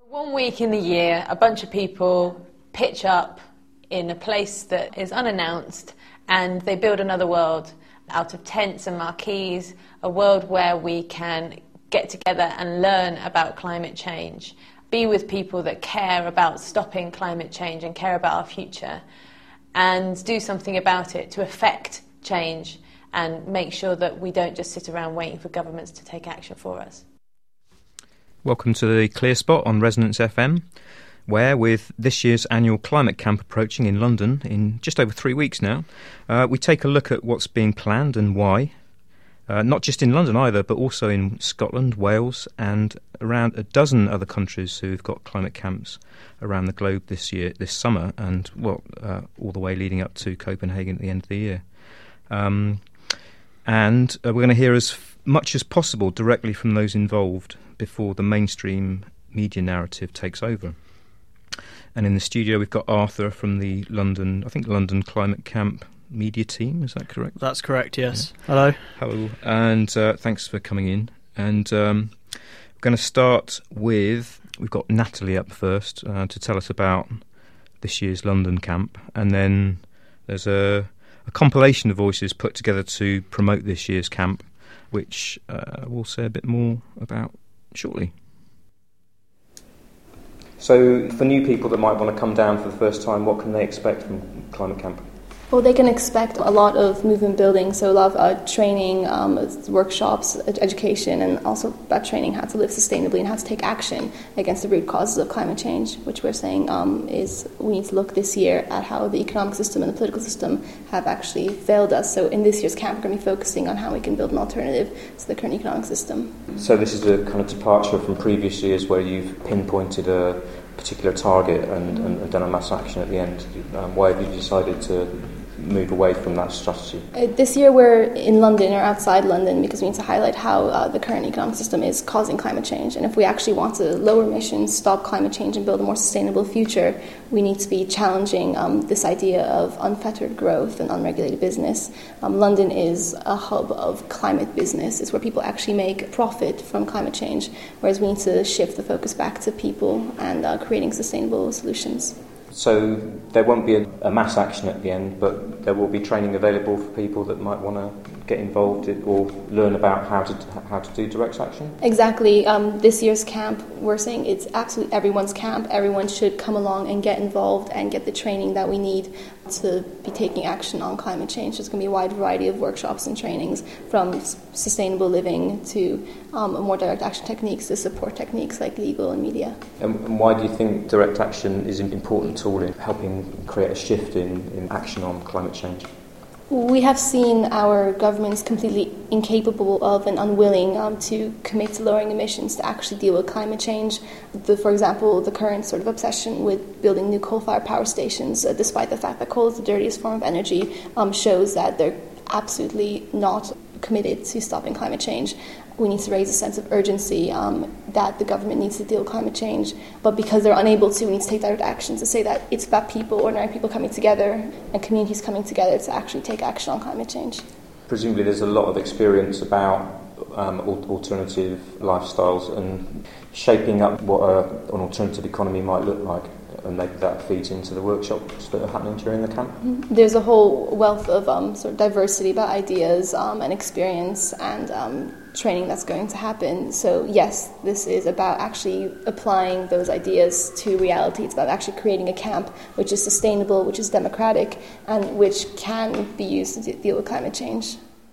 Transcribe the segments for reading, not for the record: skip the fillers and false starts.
One week in the year, a bunch of people pitch up in a place that is unannounced and they build another world out of tents and marquees, a world where we can get together and learn about climate change, be with people that care about stopping climate change and care about our future, and do something about it to affect change and make sure that we don't just sit around waiting for governments to take action for us. Welcome to the Clear Spot on Resonance FM, where with this year's annual climate camp approaching in London in just over 3 weeks now, we take a look at what's being planned and why, not just in London either, but also in Scotland, Wales and around a dozen other countries who've got climate camps around the globe this summer, and all the way leading up to Copenhagen at the end of the year. And we're going to hear as much as possible directly from those involved before the mainstream media narrative takes over. And in the studio we've got Arthur from the London Climate Camp media team, is that correct? That's correct, yes. Yeah. Hello. Hello, and thanks for coming in. And we're going to start with, we've got Natalie up first to tell us about this year's London camp, and then there's a compilation of voices put together to promote this year's camp, which we'll say a bit more about shortly. So for new people that might want to come down for the first time, what can they expect from Climate Camp? Well, they can expect a lot of movement building, so a lot of training, workshops, education, and also about training how to live sustainably and how to take action against the root causes of climate change, which we're saying is we need to look this year at how the economic system and the political system have actually failed us. So in this year's camp, we're going to be focusing on how we can build an alternative to the current economic system. So this is a kind of departure from previous years where you've pinpointed a particular target and done a mass action at the end. Why have you decided to move away from that strategy? This year we're in London or outside London because we need to highlight how the current economic system is causing climate change. And if we actually want to lower emissions, stop climate change and build a more sustainable future, we need to be challenging this idea of unfettered growth and unregulated business. London is a hub of climate business. It's where people actually make profit from climate change, whereas we need to shift the focus back to people and creating sustainable solutions. So there won't be a mass action at the end, but there will be training available for people that might want to get involved or learn about how to do direct action? Exactly. This year's camp, we're saying it's absolutely everyone's camp. Everyone should come along and get involved and get the training that we need to be taking action on climate change. There's going to be a wide variety of workshops and trainings, from sustainable living to more direct action techniques to support techniques like legal and media. And why do you think direct action is an important tool in helping create a shift in action on climate change? We have seen our governments completely incapable of and unwilling to commit to lowering emissions to actually deal with climate change. For example, the current sort of obsession with building new coal-fired power stations, despite the fact that coal is the dirtiest form of energy, shows that they're absolutely not committed to stopping climate change. We need to raise a sense of urgency that the government needs to deal with climate change, but because they're unable to, we need to take direct action to say that it's about people, ordinary people coming together and communities coming together to actually take action on climate change. Presumably there's a lot of experience about alternative lifestyles and shaping up what an alternative economy might look like, and maybe that feeds into the workshops that are happening during the camp. There's a whole wealth of sort of diversity about ideas and experience and training that's going to happen. So yes, this is about actually applying those ideas to reality. It's about actually creating a camp which is sustainable, which is democratic, and which can be used to deal with climate change.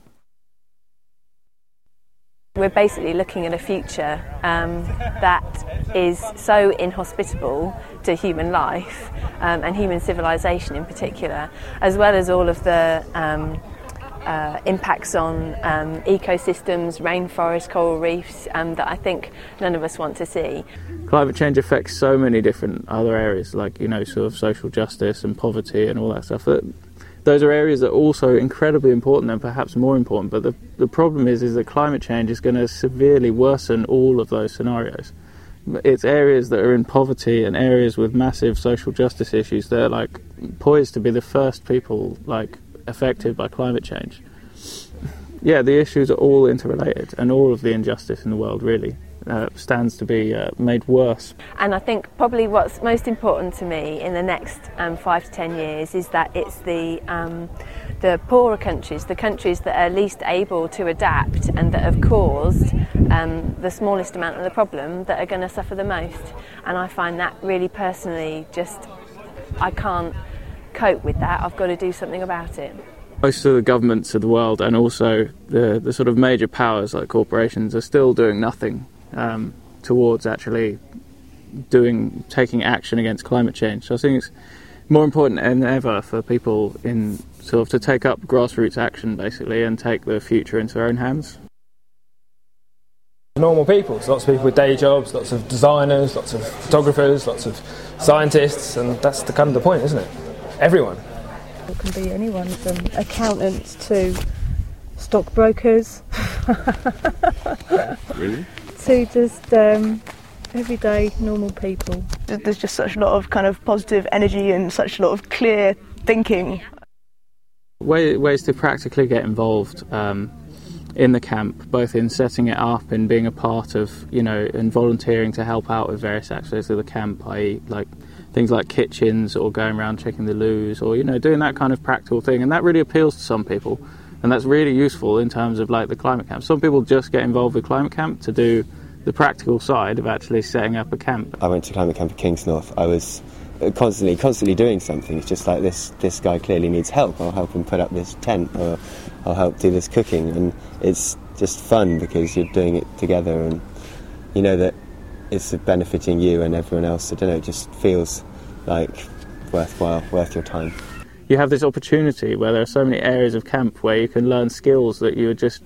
We're basically looking at a future that is so inhospitable to human life and human civilization in particular, as well as all of the impacts on ecosystems, rainforests, coral reefs that I think none of us want to see. Climate change affects so many different other areas, like, sort of social justice and poverty and all that stuff. Those are areas that are also incredibly important and perhaps more important, but the problem is that climate change is going to severely worsen all of those scenarios. It's areas that are in poverty and areas with massive social justice issues that are poised to be the first people affected by climate change. Yeah, the issues are all interrelated, and all of the injustice in the world, really. stands to be made worse. And I think probably what's most important to me in the next 5 to 10 years is that it's the poorer countries, the countries that are least able to adapt and that have caused the smallest amount of the problem, that are going to suffer the most. And I find that really personally I can't cope with that. I've got to do something about it. Most of the governments of the world, and also the sort of major powers like corporations, are still doing nothing towards actually taking action against climate change. So I think it's more important than ever for people in sort of to take up grassroots action basically and take the future into their own hands. Normal people, so lots of people with day jobs, lots of designers, lots of photographers, lots of scientists, and that's the kind of the point, isn't it? Everyone. It can be anyone from accountants to stockbrokers. Really? To just everyday normal people. There's just such a lot of kind of positive energy and such a lot of clear thinking. Ways to practically get involved in the camp, both in setting it up and being a part of, and volunteering to help out with various aspects of the camp, i.e. like things like kitchens or going around checking the loos or, doing that kind of practical thing. And that really appeals to some people. And that's really useful in terms of like the climate camp. Some people just get involved with climate camp to do the practical side of actually setting up a camp. I went to climate camp at Kingsnorth. I was constantly doing something. It's just like this guy clearly needs help. I'll help him put up this tent, or I'll help do this cooking. And it's just fun because you're doing it together and you know that it's benefiting you and everyone else. I don't know, it just feels like worthwhile, worth your time. You have this opportunity where there are so many areas of camp where you can learn skills that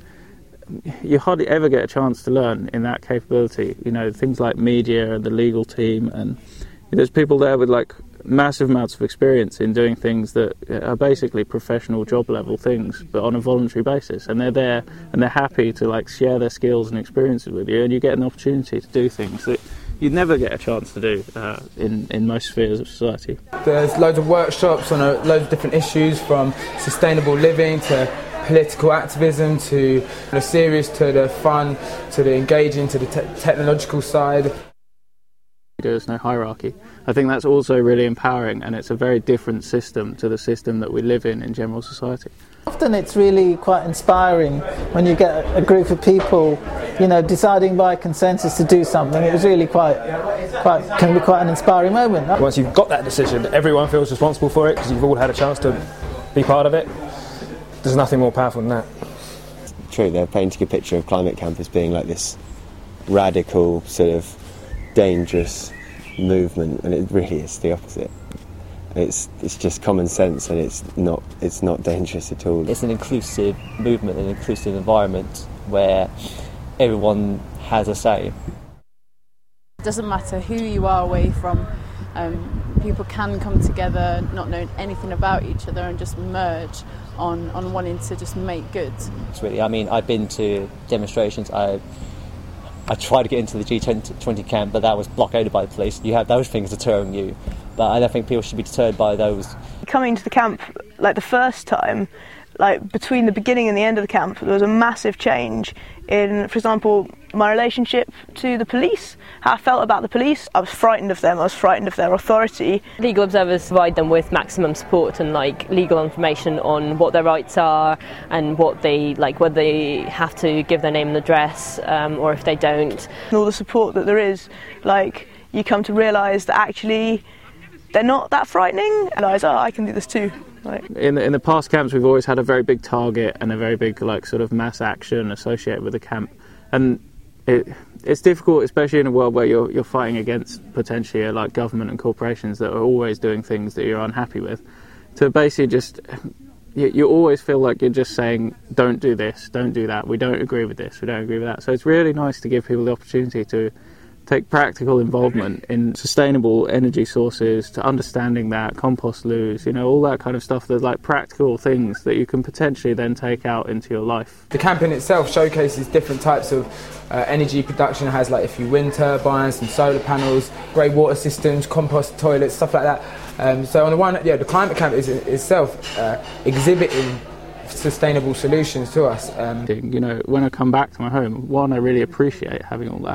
you hardly ever get a chance to learn in that capability. Things like media and the legal team, and there's people there with like massive amounts of experience in doing things that are basically professional job level things, but on a voluntary basis. And they're there and they're happy to like share their skills and experiences with you, and you get an opportunity to do things that you'd never get a chance to do in most spheres of society. There's loads of workshops on loads of different issues, from sustainable living to political activism to the serious to the fun to the engaging to the technological side. There's no hierarchy. I think that's also really empowering, and it's a very different system to the system that we live in general society. Often it's really quite inspiring when you get a group of people, deciding by consensus to do something. It was really can be quite an inspiring moment. Once you've got that decision, everyone feels responsible for it because you've all had a chance to be part of it. There's nothing more powerful than that. True, they're painting a picture of climate camp as being like this radical, sort of dangerous movement, and it really is the opposite. It's just common sense, and it's not dangerous at all. It's an inclusive movement, an inclusive environment where everyone has a say. It doesn't matter who you are away from. People can come together, not knowing anything about each other, and just merge on wanting to just make good. It's really, I've been to demonstrations. I tried to get into the G20 camp, but that was blockaded by the police. You have those things deterring you, but I don't think people should be deterred by those. Coming to the camp, like the first time, like between the beginning and the end of the camp, there was a massive change in, for example, my relationship to the police, how I felt about the police. I was frightened of them, I was frightened of their authority. Legal observers provide them with maximum support and legal information on what their rights are and what they whether they have to give their name and address or if they don't. And all the support that there is, you come to realise that actually they're not that frightening, and I can do this too. In the past camps, we've always had a very big target and a very big sort of mass action associated with the camp, and it's difficult, especially in a world where you're fighting against potentially government and corporations that are always doing things that you're unhappy with, to basically just you always feel like you're just saying, don't do this, don't do that, we don't agree with this, we don't agree with that. So it's really nice to give people the opportunity to take practical involvement in sustainable energy sources, to understanding that, compost loos, all that kind of stuff. There's practical things that you can potentially then take out into your life. The camp in itself showcases different types of energy production. It has a few wind turbines, some solar panels, grey water systems, compost toilets, stuff like that. So on the one, the climate camp is itself exhibiting sustainable solutions to us. When I come back to my home, one, I really appreciate having all that.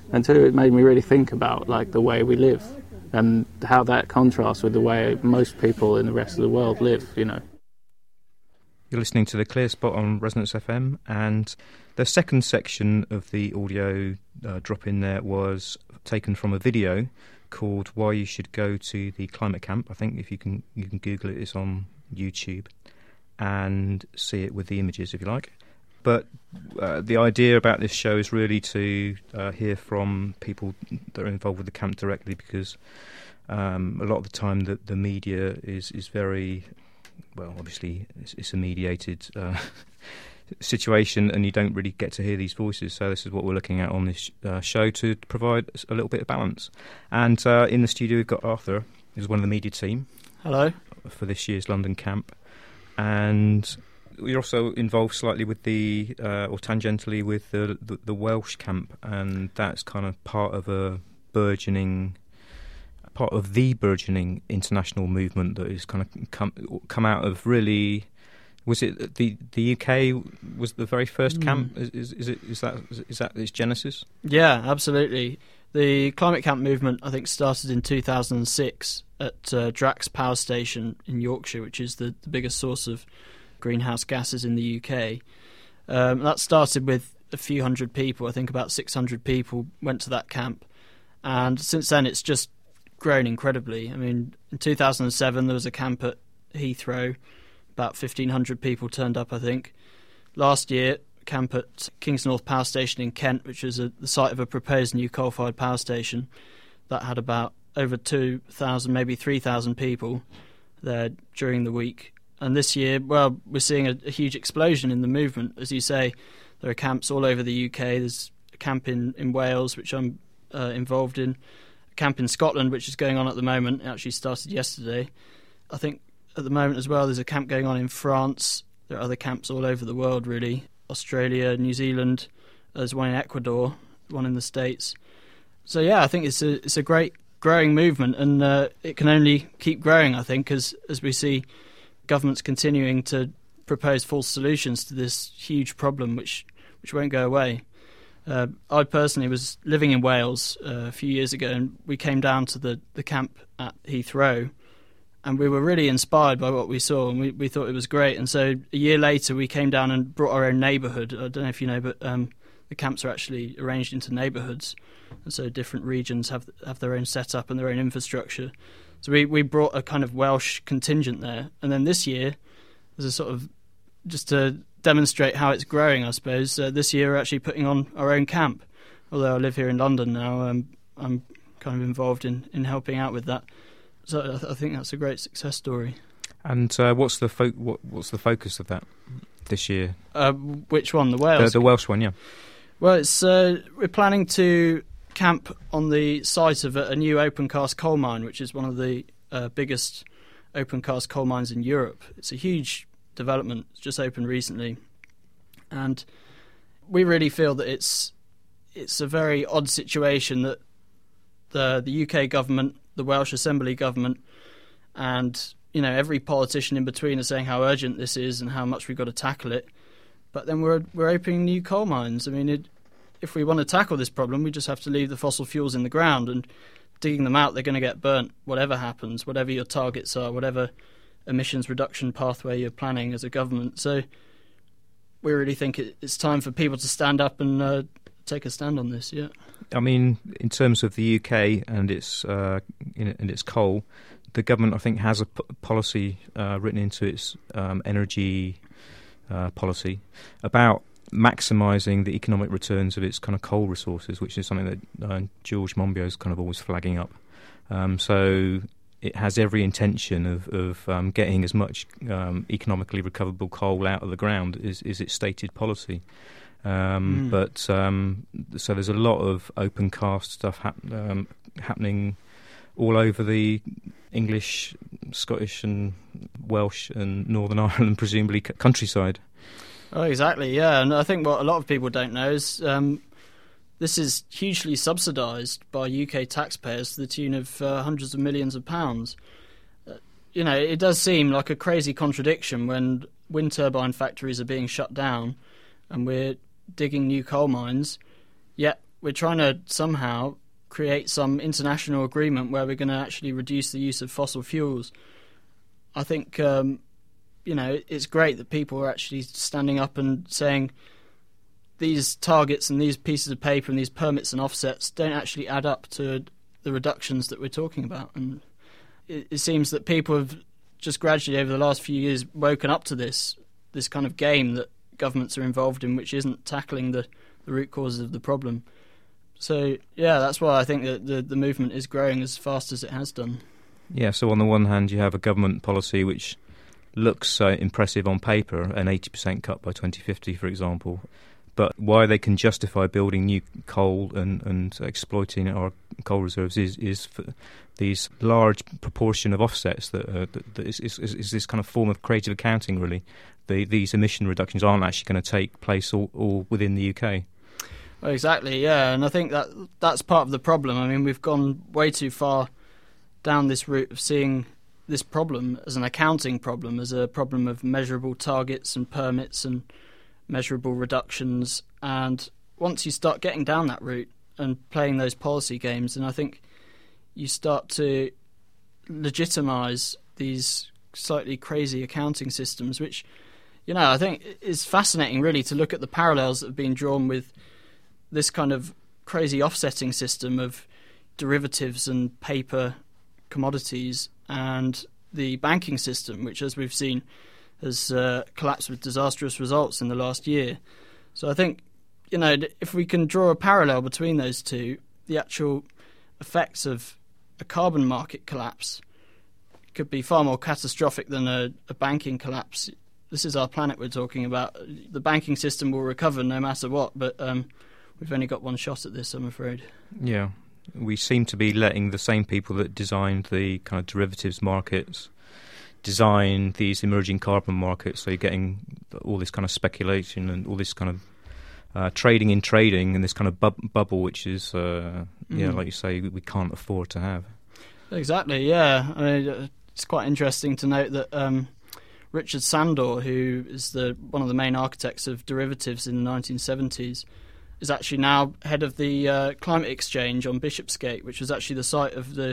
And two, it made me really think about like the way we live and how that contrasts with the way most people in the rest of the world live, you know. You're listening to The Clear Spot on Resonance FM, and the second section of the audio drop in there was taken from a video called Why You Should Go to the Climate Camp. I think if you can Google it, it's on YouTube, and see it with the images if you like. But the idea about this show is really to hear from people that are involved with the camp directly, because a lot of the time the media is very... Well, obviously, it's a mediated situation, and you don't really get to hear these voices. So this is what we're looking at on this show, to provide a little bit of balance. And in the studio, we've got Arthur, who's one of the media team. Hello. For this year's London camp. And you're also involved slightly with or tangentially with the Welsh camp, and that's kind of part of the burgeoning international movement that is kind of come out of, really, was it the UK was the very first camp? Is that its genesis? Yeah, absolutely. The climate camp movement, I think, started in 2006 at Drax Power Station in Yorkshire, which is the biggest source of greenhouse gases in the UK. That started with a few hundred people. I think about 600 people went to that camp, and since then it's just grown incredibly. I mean, in 2007 there was a camp at Heathrow. About 1,500 people turned up, I think. Last year, camp at Kingsnorth Power Station in Kent, which is the site of a proposed new coal-fired power station, that had about over 2,000, maybe 3,000 people there during the week. And this year, well, we're seeing a huge explosion in the movement. As you say, there are camps all over the UK. There's a camp in Wales, which I'm involved in. Camp in Scotland, which is going on at the moment. It actually started yesterday. I think at the moment as well there's a camp going on in France. There are other camps all over the world, really. Australia, New Zealand, there's one in Ecuador, one in the States. So yeah, I think it's a great growing movement, and it can only keep growing, I think, as we see governments continuing to propose false solutions to this huge problem which won't go away. I personally was living in Wales a few years ago, and we came down to the camp at Heathrow, and we were really inspired by what we saw, and we thought it was great. And so a year later we came down and brought our own neighbourhood. I don't know if you know, but the camps are actually arranged into neighbourhoods, and so different regions have their own setup and their own infrastructure. So we brought a kind of Welsh contingent there, and then this year, as a sort of just to demonstrate how it's growing, I suppose, this year we're actually putting on our own camp. Although I live here in London now, I'm kind of involved in helping out with that. So I think that's a great success story. And what's the focus of that this year? Which one? The Wales? The Welsh one, yeah. Well, it's we're planning to camp on the site of a new open cast coal mine, which is one of the biggest open cast coal mines in Europe. It's a huge development. It's just opened recently, and we really feel that it's a very odd situation that the UK government, the Welsh Assembly government, and every politician in between are saying how urgent this is and how much we've got to tackle it. But then we're opening new coal mines. I mean, if we want to tackle this problem, we just have to leave the fossil fuels in the ground, and digging them out, they're going to get burnt, whatever happens, whatever your targets are, whatever emissions reduction pathway you're planning as a government. So we really think it's time for people to stand up and take a stand on this. Yeah. I mean, in terms of the UK and its coal, the government, I think, has a policy written into its energy policy about maximising the economic returns of its kind of coal resources, which is something that George Monbiot is kind of always flagging up. So it has every intention of getting as much economically recoverable coal out of the ground is its stated policy. But so there's a lot of open cast stuff happening all over the English, Scottish and Welsh and Northern Ireland, presumably countryside. Oh, exactly, yeah. And I think what a lot of people don't know is this is hugely subsidised by UK taxpayers to the tune of hundreds of millions of pounds. It does seem like a crazy contradiction when wind turbine factories are being shut down and we're digging new coal mines, yet we're trying to somehow create some international agreement where we're going to actually reduce the use of fossil fuels. I think, it's great that people are actually standing up and saying these targets and these pieces of paper and these permits and offsets don't actually add up to the reductions that we're talking about. And it seems that people have just gradually over the last few years woken up to this kind of game that governments are involved in, which isn't tackling the root causes of the problem. So, yeah, that's why I think that the movement is growing as fast as it has done. Yeah, so on the one hand, you have a government policy which looks impressive on paper, an 80% cut by 2050, for example. But why they can justify building new coal and exploiting our coal reserves is for these large proportion of offsets that is this kind of form of creative accounting, really. These emission reductions aren't actually going to take place all within the UK. Well, exactly, yeah, and I think that's part of the problem. I mean, we've gone way too far down this route of seeing this problem as an accounting problem, as a problem of measurable targets and permits and measurable reductions. And once you start getting down that route and playing those policy games, then I think you start to legitimise these slightly crazy accounting systems, which, I think is fascinating, really, to look at the parallels that have been drawn with this kind of crazy offsetting system of derivatives and paper commodities and the banking system, which, as we've seen, has collapsed with disastrous results in the last year. So I think, if we can draw a parallel between those two, the actual effects of a carbon market collapse could be far more catastrophic than a banking collapse. This is our planet we're talking about. The banking system will recover no matter what, but we've only got one shot at this, I'm afraid. Yeah. We seem to be letting the same people that designed the kind of derivatives markets design these emerging carbon markets. So you're getting all this kind of speculation and all this kind of trading and this kind of bubble, which is, like you say, we can't afford to have. Exactly, yeah. I mean, it's quite interesting to note that Richard Sandor, who is one of the main architects of derivatives in the 1970s, is actually now head of the Climate Exchange on Bishopsgate, which was actually the site of the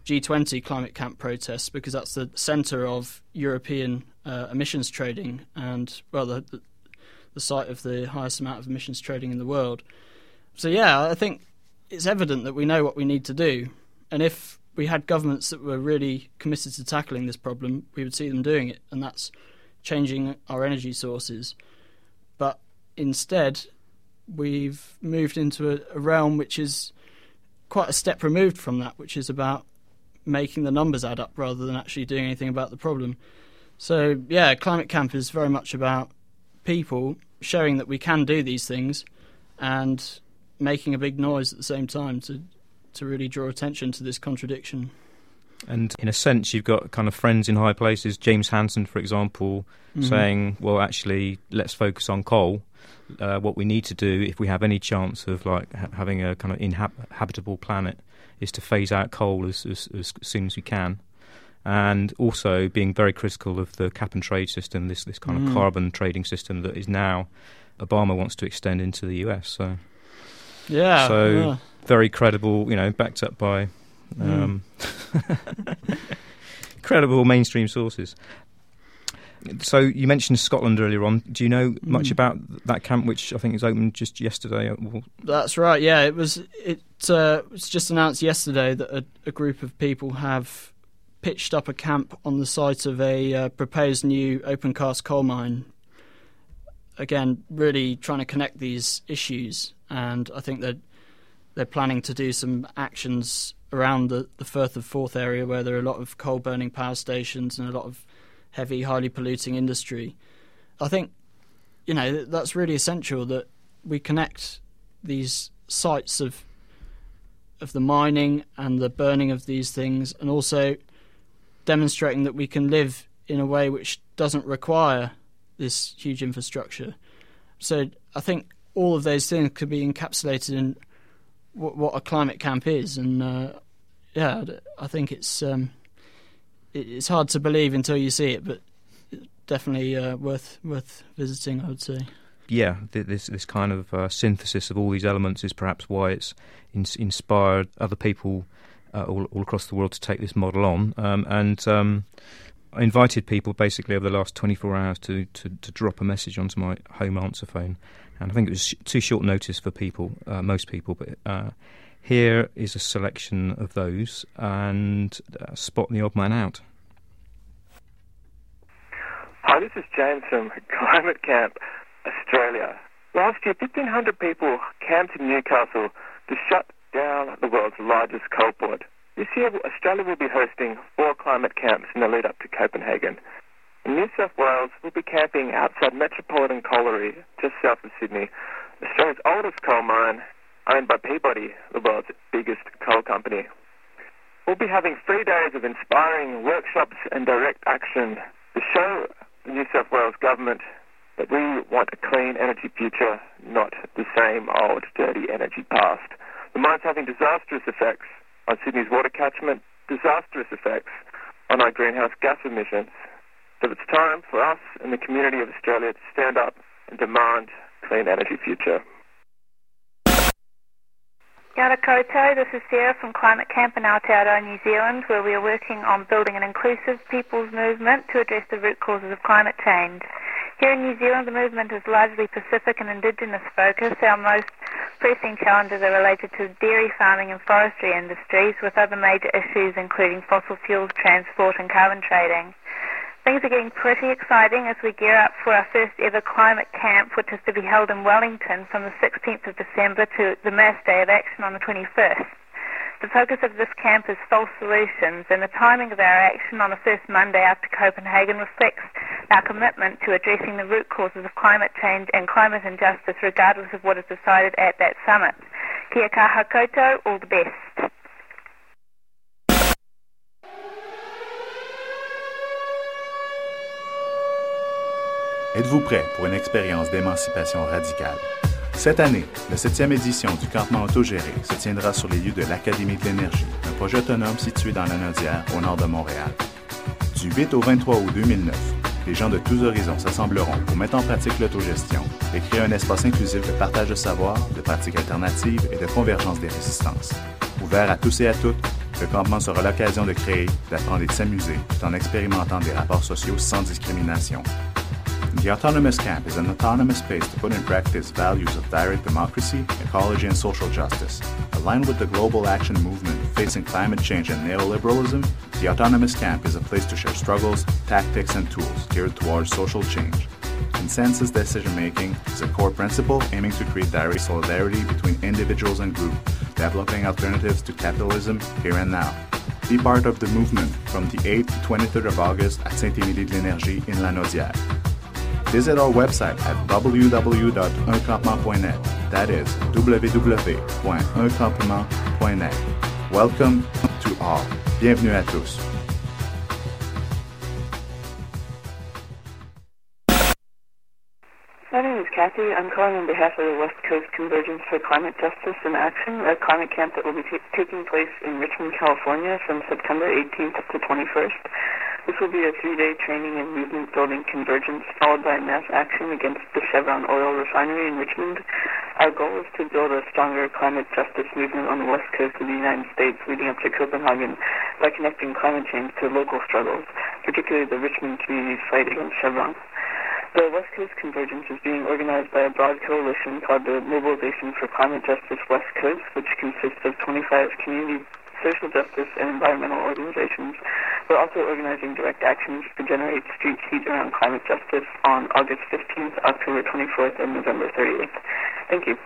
G20 climate camp protests, because that's the centre of European emissions trading and, well, the site of the highest amount of emissions trading in the world. So, yeah, I think it's evident that we know what we need to do. And if we had governments that were really committed to tackling this problem, we would see them doing it, and that's changing our energy sources. But instead, we've moved into a realm which is quite a step removed from that, which is about making the numbers add up rather than actually doing anything about the problem. So, yeah, Climate Camp is very much about people showing that we can do these things and making a big noise at the same time to really draw attention to this contradiction. And in a sense, you've got kind of friends in high places, James Hansen, for example, saying, well, actually, let's focus on coal. What we need to do, if we have any chance of having a kind of inhabitable planet, is to phase out coal as soon as we can. And also being very critical of the cap and trade system, this kind of carbon trading system that is now Obama wants to extend into the US. So, very credible, backed up by credible mainstream sources. So you mentioned Scotland earlier on. Do you know much about that camp, which I think is opened just yesterday? That's right. Yeah, it was just announced yesterday that a group of people have pitched up a camp on the site of a proposed new open cast coal mine. Again, really trying to connect these issues, and I think that they're planning to do some actions around the Firth of Forth area, where there are a lot of coal burning power stations and a lot of heavy, highly polluting industry. I think, that's really essential, that we connect these sites of the mining and the burning of these things, and also demonstrating that we can live in a way which doesn't require this huge infrastructure. So I think all of those things could be encapsulated in what a climate camp is, and I think it's hard to believe until you see it, but definitely worth visiting, I would say. this kind of synthesis of all these elements is perhaps why it's inspired other people all across the world to take this model on. I invited people basically over the last 24 hours to drop a message onto my home answer phone, and I think it was too short notice for people, most people, but here is a selection of those, and spot the odd man out. Hi, this is James from Climate Camp Australia. Last year, 1,500 people camped in Newcastle to shut down the world's largest coal port. This year, Australia will be hosting 4 climate camps in the lead up to Copenhagen. In New South Wales, we'll be camping outside Metropolitan Colliery, just south of Sydney, Australia's oldest coal mine, owned by Peabody, the world's biggest coal company. We'll be having 3 days of inspiring workshops and direct action to show the New South Wales government that we want a clean energy future, not the same old dirty energy past. The mine's having disastrous effects on Sydney's water catchment, disastrous effects on our greenhouse gas emissions. So it's time for us and the community of Australia to stand up and demand a clean energy future. Kia ora koutou, this is Sarah from Climate Camp in Aotearoa, New Zealand, where we are working on building an inclusive people's movement to address the root causes of climate change. Here in New Zealand, the movement is largely Pacific and Indigenous focused. Our most pressing challenges are related to dairy farming and forestry industries, with other major issues including fossil fuels, transport and carbon trading. Things are getting pretty exciting as we gear up for our first ever climate camp, which is to be held in Wellington from the 16th of December to the Mass Day of Action on the 21st. The focus of this camp is false solutions, and the timing of our action on the first Monday after Copenhagen reflects our commitment to addressing the root causes of climate change and climate injustice regardless of what is decided at that summit. Kia kaha koutou, all the best. Êtes-vous prêt pour une expérience d'émancipation radicale? Cette année, la 7e édition du campement autogéré se tiendra sur les lieux de l'Académie de l'énergie, un projet autonome situé dans la Naudière, au nord de Montréal. Du 8 au 23 août 2009, les gens de tous horizons s'assembleront pour mettre en pratique l'autogestion et créer un espace inclusif de partage de savoir, de pratiques alternatives et de convergence des résistances. Ouvert à tous et à toutes, le campement sera l'occasion de créer, d'apprendre et de s'amuser tout en expérimentant des rapports sociaux sans discrimination. The Autonomous Camp is an autonomous space to put in practice values of direct democracy, ecology, and social justice. Aligned with the global action movement facing climate change and neoliberalism, the Autonomous Camp is a place to share struggles, tactics, and tools geared towards social change. Consensus decision-making is a core principle aiming to create direct solidarity between individuals and groups, developing alternatives to capitalism here and now. Be part of the movement from the 8th to 23rd of August at Saint-Émilie-de-l'Énergie in La Naudière. Visit our website at www.uncampement.net. That is www.uncampement.net. Welcome to all. Bienvenue à tous. My name is Kathy. I'm calling on behalf of the West Coast Convergence for Climate Justice in Action, a climate camp that will be taking place in Richmond, California from September 18th to 21st. This will be a 3-day training and movement-building convergence followed by mass action against the Chevron oil refinery in Richmond. Our goal is to build a stronger climate justice movement on the west coast of the United States leading up to Copenhagen by connecting climate change to local struggles, particularly the Richmond community's fight against Chevron. The West Coast Convergence is being organized by a broad coalition called the Mobilization for Climate Justice West Coast, which consists of 25 community social justice and environmental organizations. We're also organizing direct actions to generate street heat around climate justice on August 15th, October 24th, and November 30th. Thank you.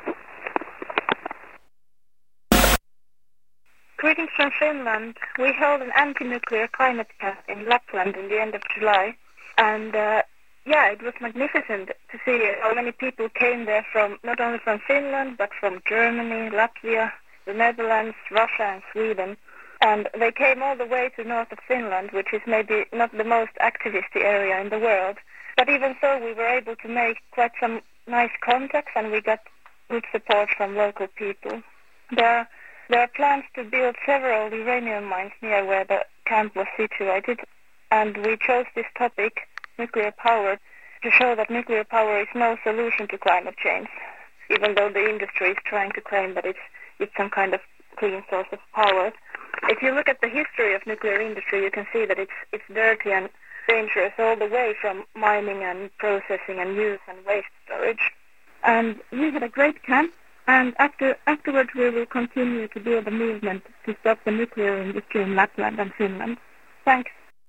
Greetings from Finland. We held an anti-nuclear climate camp in Lapland in the end of July, and it was magnificent to see how many people came there from, not only from Finland, but from Germany, Latvia, the Netherlands, Russia and Sweden. And they came all the way to north of Finland, which is maybe not the most activist area in the world. But even so, we were able to make quite some nice contacts, and we got good support from local people. There are plans to build several uranium mines near where the camp was situated, and we chose this topic, nuclear power, to show that nuclear power is no solution to climate change, even though the industry is trying to claim that it's some kind of clean source of power. If you look at the history of nuclear industry, you can see that it's dirty and dangerous all the way from mining and processing and use and waste storage. And we had a great camp, and afterwards we will continue to build a movement to stop the nuclear industry in Lapland and Finland. Thanks.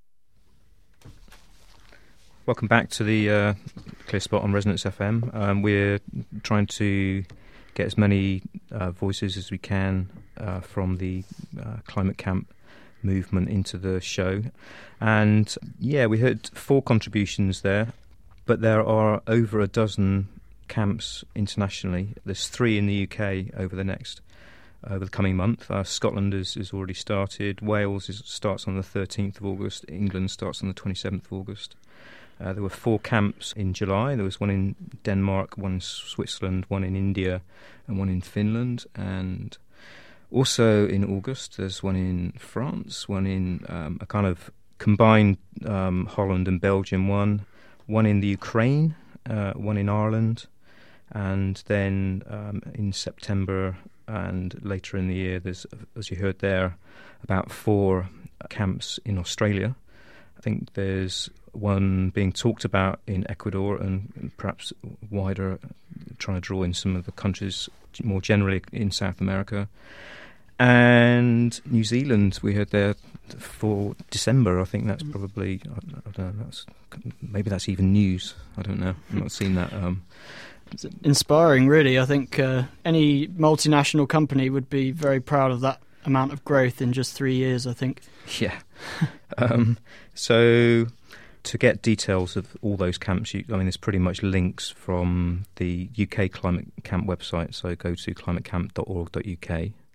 Welcome back to the Clear Spot on Resonance FM. We're trying to get as many voices as we can from the Climate Camp movement into the show. And yeah, we heard 4 contributions there, but there are over a dozen camps internationally. There's 3 in the UK over the coming month. Scotland is already started. Wales starts on the 13th of August. England starts on the 27th of August. There were 4 camps in July. There was one in Denmark, one in Switzerland, one in India, and one in Finland. And also in August, there's one in France, one in a kind of combined Holland and Belgium one in the Ukraine, one in Ireland, and then in September and later in the year, there's, as you heard there, about 4 camps in Australia. I think there's one being talked about in Ecuador and perhaps wider, trying to draw in some of the countries more generally in South America. And New Zealand, we heard there for December. I think that's probably, I don't know, maybe that's even news. I don't know. I've not seen that. It's inspiring, really. I think any multinational company would be very proud of that amount of growth in just 3 years, I think. Yeah. So to get details of all those camps, there's pretty much links from the UK Climate Camp website, so go to climatecamp.org.uk.